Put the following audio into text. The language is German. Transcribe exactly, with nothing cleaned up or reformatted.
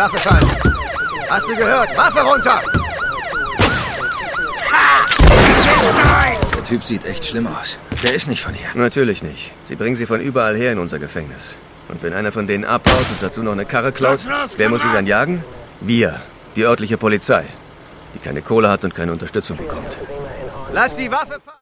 Waffe fallen. Hast du gehört? Waffe runter! Der Typ sieht echt schlimm aus. Der ist nicht von hier. Natürlich nicht. Sie bringen sie von überall her in unser Gefängnis. Und wenn einer von denen abhaut und dazu noch eine Karre klaut, los, los, wer muss sie dann jagen? Wir, die örtliche Polizei, die keine Kohle hat und keine Unterstützung bekommt. Lass die Waffe fallen!